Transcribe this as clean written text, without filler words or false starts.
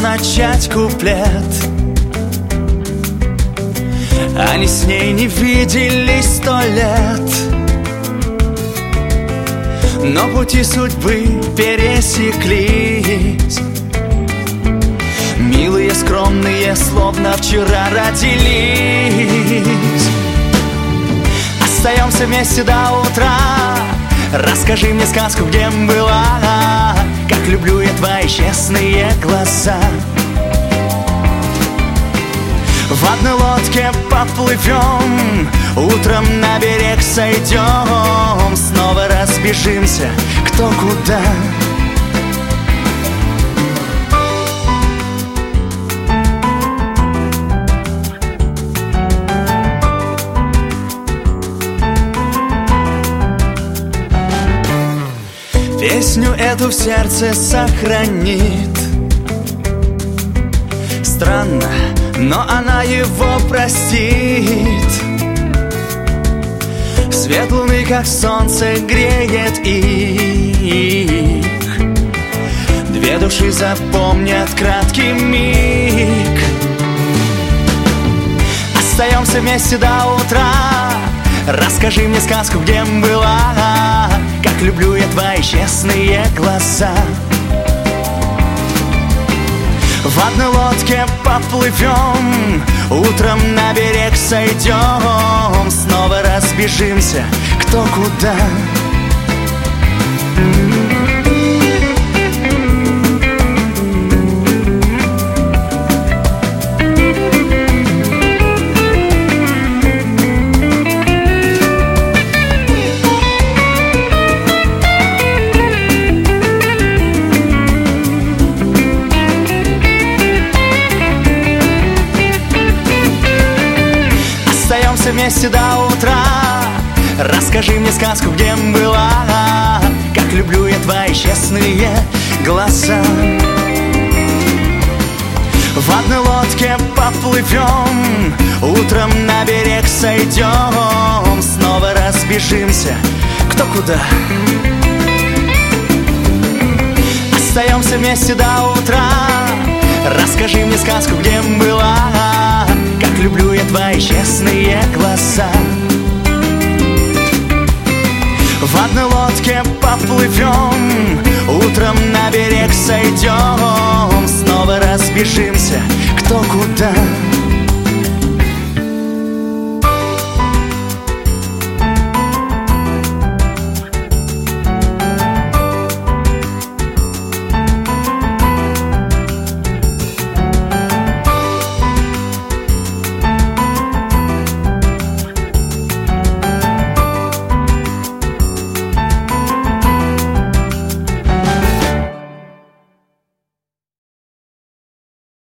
начать куплет. Они с ней не виделись 100 лет, но пути судьбы пересеклись. Милые, скромные, словно вчера родились. Остаемся вместе до утра. Расскажи мне сказку, где была. Как люблю я твои честные глаза. В одной лодке поплывем, утром на берег сойдем, снова разбежимся кто куда. Песню эту в сердце сохранит. Странно, но она его простит. Свет луны, как солнце, греет их. Две души запомнят краткий миг. Остаемся вместе до утра. Расскажи мне сказку, где была. Как люблю я твои честные глаза. В одной лодке поплывем, утром на берег сойдем, снова разбежимся кто куда. Вместе до утра. Расскажи мне сказку, где была. Как люблю я твои честные глаза. В одной лодке поплывем, утром на берег сойдем, снова разбежимся кто куда. Остаемся вместе до утра. Расскажи мне сказку, где была. Как люблю я твои честные глаза. В одной лодке поплывем, утром на берег сойдем, снова разбежимся кто куда.